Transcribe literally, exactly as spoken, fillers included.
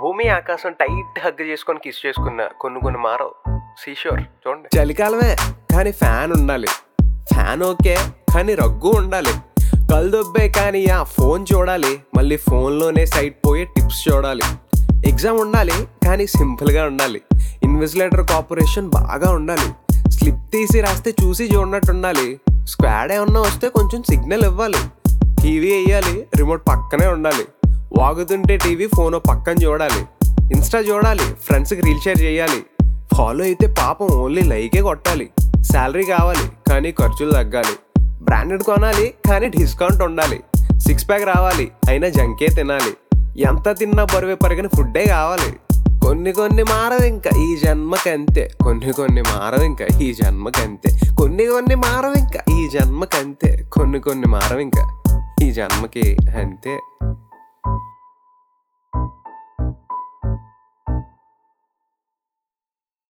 భూమి ఆకాశం tight hug చేసుకొని కిస్ చేసుకున్న కొన్ని కొన్ని మారవు. సీషోర్ చూడండి. చలికాలమే కానీ ఫ్యాన్ ఉండాలి, ఫ్యాన్ ఓకే కానీ రగ్గు ఉండాలి. కళ్ళదొబ్బే కానీ ఆ ఫోన్ చూడాలి, మళ్ళీ ఫోన్లోనే సైట్ పోయే టిప్స్ చూడాలి. ఎగ్జామ్ ఉండాలి కానీ సింపుల్గా ఉండాలి. ఇన్విజిలేటర్ కార్పొరేషన్ బాగా ఉండాలి. స్లిప్ తీసి రాస్తే చూసి చూడనట్టు ఉండాలి. స్క్వాడ్ ఏమన్నా వస్తే కొంచెం సిగ్నల్ ఇవ్వాలి. టీవీ వేయాలి, రిమోట్ పక్కనే ఉండాలి. వాగుతుంటే టీవీ ఫోన్ పక్కన చూడాలి. ఇన్స్టా చూడాలి, ఫ్రెండ్స్కి రీల్ షేర్ చేయాలి. ఫాలో అయితే పాపం ఓన్లీ లైకే కొట్టాలి. శాలరీ కావాలి కానీ ఖర్చులు తగ్గాలి. బ్రాండెడ్ కొనాలి కానీ డిస్కౌంట్ ఉండాలి. సిక్స్ ప్యాక్ రావాలి అయినా జంకే తినాలి. ఎంత తిన్నా బరువే పరిగిన ఫుడ్డే కావాలి. కొన్ని కొన్ని మారవు ఇంకా ఈ జన్మకంతే, కొన్ని కొన్ని మారవు ఇంకా ఈ జన్మకంతే, కొన్ని కొన్ని మారవు ఇంకా ఈ జన్మకంతే, కొన్ని కొన్ని మారవు ఇంకా ఈ జన్మకి అంతే.